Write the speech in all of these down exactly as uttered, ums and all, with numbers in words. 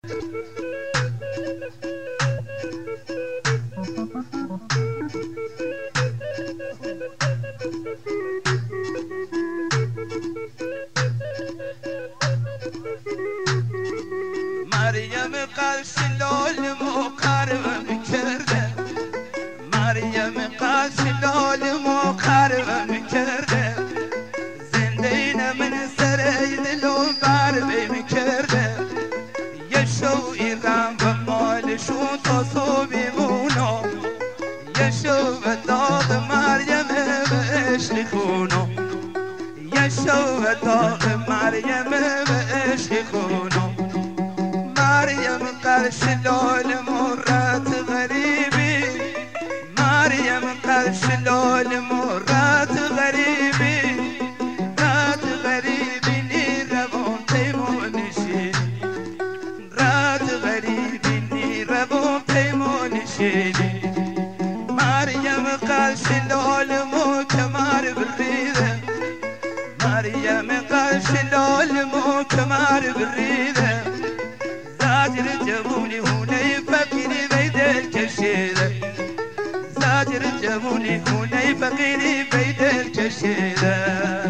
مریم قلش لالم و قربم کرده، مریم قلش لالم و قربم کرده، زندین من سری دلو بربم کرده، یه شو ایرم به مالشون تا صبح مونو، یه شو به داغ مریم به عشق خونو، یه شو به داغ مریم به عشق خونو. مریم قرش لال مرات غریبی، مریم قرش لال مرات غریبی، رات غریبی نی روان پیمونشی، رات غریبی نی روان پیمونشی. مریم قرش لال مو کمر بریده، مریم قرش لال مو کمر بریده، زاجر جمونی هونی فقیری بیدل کشیده، زاجر جمونی هونی فقیری بیدل کشیده.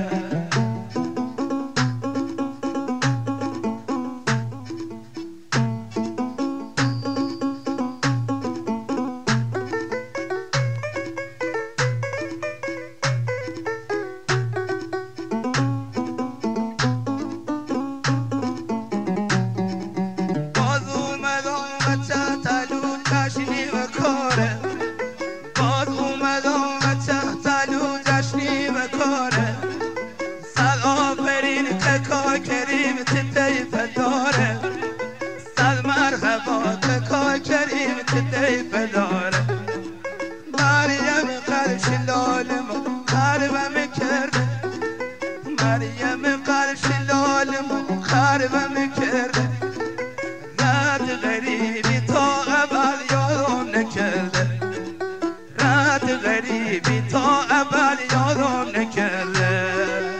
مریم قرش لالم خربم کرده، مریم قرش لالم خربم کرده، رد غریبی تا اول یارم نکرده، رد غریبی تا اول یارم نکرده.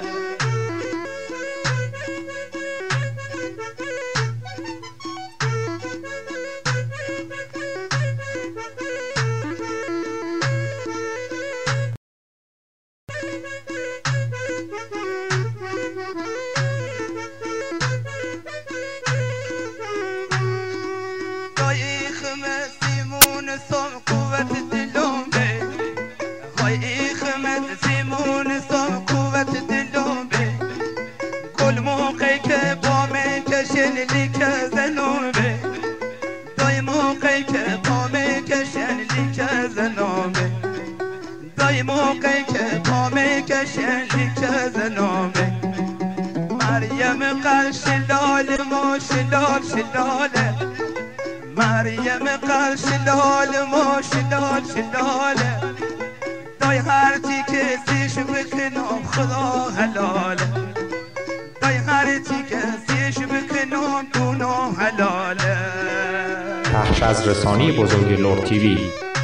سام قوت دلم به های خمد زیمون سام قوت دلم به گل موقعی که با من کشن لیک زنم به دای موقعی که با من کشن لیک زنم به دای موقعی که با من کشن لیک زنم به مریم قرش لال ما شلال شلاله، مریم قرش لال ما شلال شلاله، دای هر چی که سیش بکنم خدا حلاله، دای هر چی که سیش بکنم دونم حلاله. پخش از رسانه بزرگ لرد تیوی.